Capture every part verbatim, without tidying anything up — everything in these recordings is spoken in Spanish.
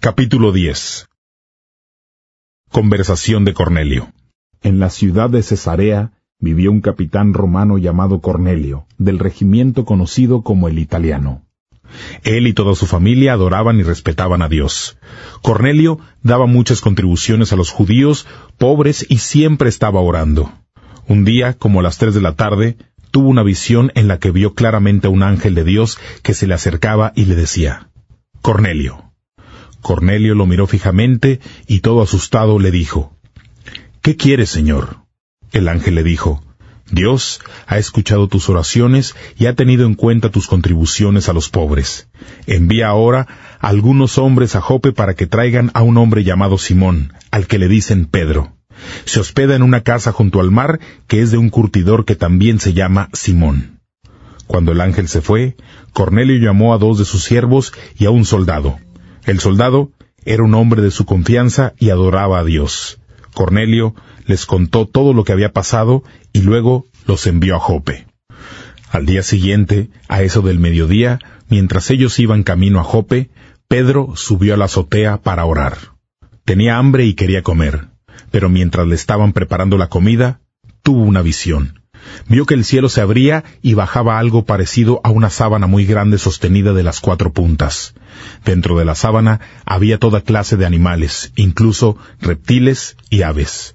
Capítulo diez. Conversación de Cornelio. En la ciudad de Cesarea vivía un capitán romano llamado Cornelio, del regimiento conocido como el Italiano. Él y toda su familia adoraban y respetaban a Dios. Cornelio daba muchas contribuciones a los judíos, pobres, y siempre estaba orando. Un día, como a las tres de la tarde, tuvo una visión en la que vio claramente a un ángel de Dios que se le acercaba y le decía: Cornelio. Cornelio lo miró fijamente y todo asustado le dijo: ¿Qué quieres, Señor? El ángel le dijo: Dios ha escuchado tus oraciones y ha tenido en cuenta tus contribuciones a los pobres. Envía ahora a algunos hombres a Jope para que traigan a un hombre llamado Simón, al que le dicen Pedro. Se hospeda en una casa junto al mar, que es de un curtidor que también se llama Simón. Cuando el ángel se fue, Cornelio llamó a dos de sus siervos y a un soldado. El soldado era un hombre de su confianza y adoraba a Dios. Cornelio les contó todo lo que había pasado y luego los envió a Jope. Al día siguiente, a eso del mediodía, mientras ellos iban camino a Jope, Pedro subió a la azotea para orar. Tenía hambre y quería comer, pero mientras le estaban preparando la comida, tuvo una visión. Vio que el cielo se abría y bajaba algo parecido a una sábana muy grande sostenida de las cuatro puntas. Dentro de la sábana había toda clase de animales, incluso reptiles y aves.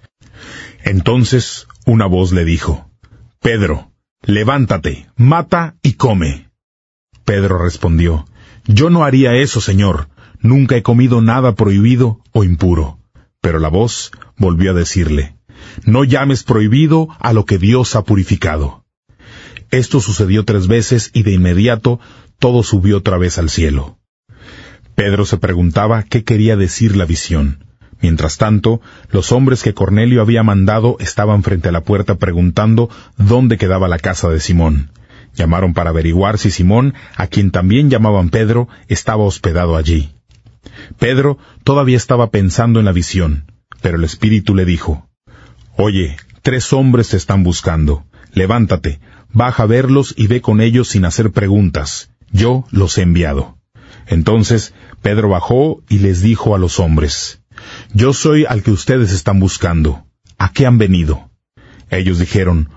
Entonces una voz le dijo: Pedro, levántate, mata y come. Pedro respondió: Yo no haría eso, Señor. Nunca he comido nada prohibido o impuro. Pero la voz volvió a decirle: No llames prohibido a lo que Dios ha purificado. Esto sucedió tres veces y de inmediato todo subió otra vez al cielo. Pedro se preguntaba qué quería decir la visión. Mientras tanto, los hombres que Cornelio había mandado estaban frente a la puerta preguntando dónde quedaba la casa de Simón. Llamaron para averiguar si Simón, a quien también llamaban Pedro, estaba hospedado allí. Pedro todavía estaba pensando en la visión, pero el Espíritu le dijo: Oye, tres hombres te están buscando. Levántate, baja a verlos y ve con ellos sin hacer preguntas. Yo los he enviado. Entonces Pedro bajó y les dijo a los hombres: Yo soy al que ustedes están buscando. ¿A qué han venido? Ellos dijeron: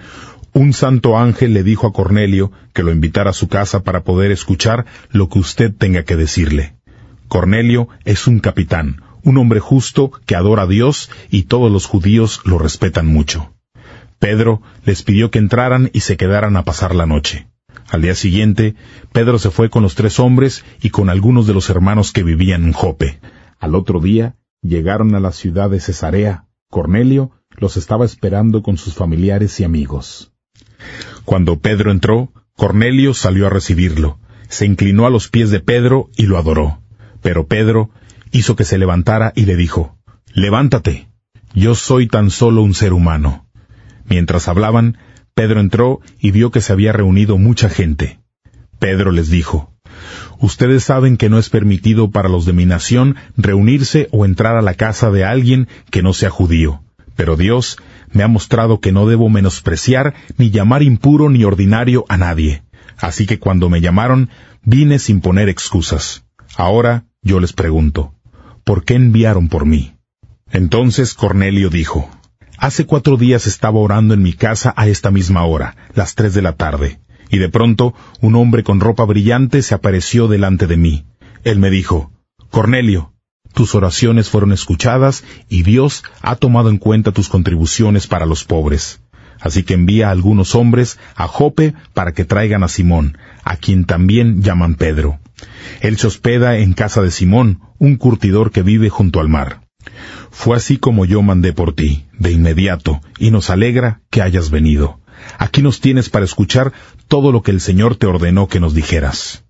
Un santo ángel le dijo a Cornelio que lo invitara a su casa para poder escuchar lo que usted tenga que decirle. Cornelio es un capitán, un hombre justo que adora a Dios y todos los judíos lo respetan mucho. Pedro les pidió que entraran y se quedaran a pasar la noche. Al día siguiente, Pedro se fue con los tres hombres y con algunos de los hermanos que vivían en Jope. Al otro día, llegaron a la ciudad de Cesarea. Cornelio los estaba esperando con sus familiares y amigos. Cuando Pedro entró, Cornelio salió a recibirlo. Se inclinó a los pies de Pedro y lo adoró. Pero Pedro hizo que se levantara y le dijo: Levántate, yo soy tan solo un ser humano. Mientras hablaban, Pedro entró y vio que se había reunido mucha gente. Pedro les dijo: Ustedes saben que no es permitido para los de mi nación reunirse o entrar a la casa de alguien que no sea judío, pero Dios me ha mostrado que no debo menospreciar ni llamar impuro ni ordinario a nadie. Así que cuando me llamaron, vine sin poner excusas. Ahora yo les pregunto: ¿por qué enviaron por mí? Entonces Cornelio dijo: Hace cuatro días estaba orando en mi casa a esta misma hora, las tres de la tarde, y de pronto un hombre con ropa brillante se apareció delante de mí. Él me dijo: Cornelio, tus oraciones fueron escuchadas y Dios ha tomado en cuenta tus contribuciones para los pobres. Así que envía a algunos hombres a Jope para que traigan a Simón, a quien también llaman Pedro. Él se hospeda en casa de Simón, un curtidor que vive junto al mar. Fue así como yo mandé por ti, de inmediato, y nos alegra que hayas venido. Aquí nos tienes para escuchar todo lo que el Señor te ordenó que nos dijeras.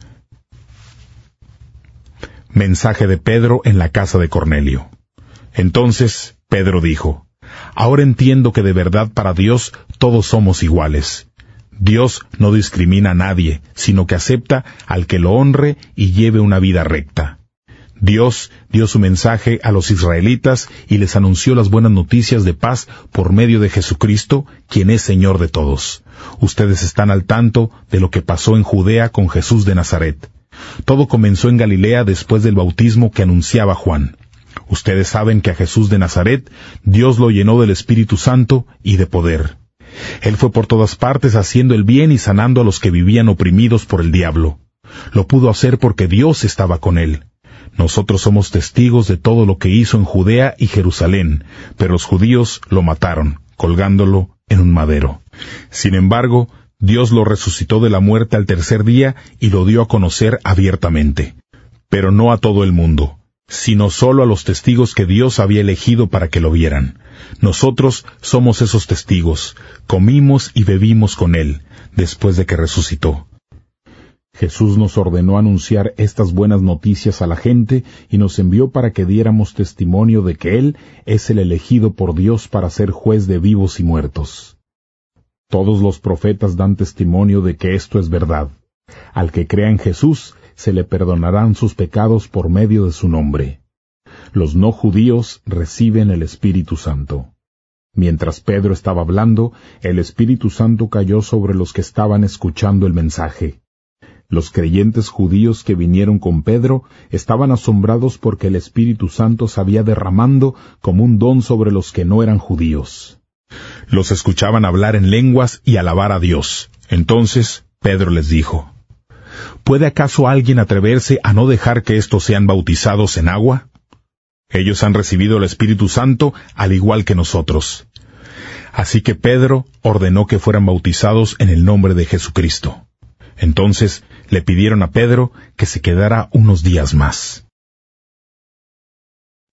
Mensaje de Pedro en la casa de Cornelio. Entonces Pedro dijo: Ahora entiendo que de verdad para Dios todos somos iguales. Dios no discrimina a nadie, sino que acepta al que lo honre y lleve una vida recta. Dios dio su mensaje a los israelitas y les anunció las buenas noticias de paz por medio de Jesucristo, quien es Señor de todos. Ustedes están al tanto de lo que pasó en Judea con Jesús de Nazaret. Todo comenzó en Galilea después del bautismo que anunciaba Juan. Ustedes saben que a Jesús de Nazaret Dios lo llenó del Espíritu Santo y de poder. Él fue por todas partes haciendo el bien y sanando a los que vivían oprimidos por el diablo. Lo pudo hacer porque Dios estaba con él. Nosotros somos testigos de todo lo que hizo en Judea y Jerusalén, pero los judíos lo mataron, colgándolo en un madero. Sin embargo, Dios lo resucitó de la muerte al tercer día y lo dio a conocer abiertamente. Pero no a todo el mundo, sino solo a los testigos que Dios había elegido para que lo vieran. Nosotros somos esos testigos, comimos y bebimos con Él, después de que resucitó. Jesús nos ordenó anunciar estas buenas noticias a la gente y nos envió para que diéramos testimonio de que Él es el elegido por Dios para ser juez de vivos y muertos. Todos los profetas dan testimonio de que esto es verdad. Al que crea en Jesús, se le perdonarán sus pecados por medio de su nombre. Los no judíos reciben el Espíritu Santo. Mientras Pedro estaba hablando, el Espíritu Santo cayó sobre los que estaban escuchando el mensaje. Los creyentes judíos que vinieron con Pedro estaban asombrados porque el Espíritu Santo se había derramando como un don sobre los que no eran judíos. Los escuchaban hablar en lenguas y alabar a Dios. Entonces Pedro les dijo: ¿Puede acaso alguien atreverse a no dejar que estos sean bautizados en agua? Ellos han recibido el Espíritu Santo al igual que nosotros. Así que Pedro ordenó que fueran bautizados en el nombre de Jesucristo. Entonces le pidieron a Pedro que se quedara unos días más.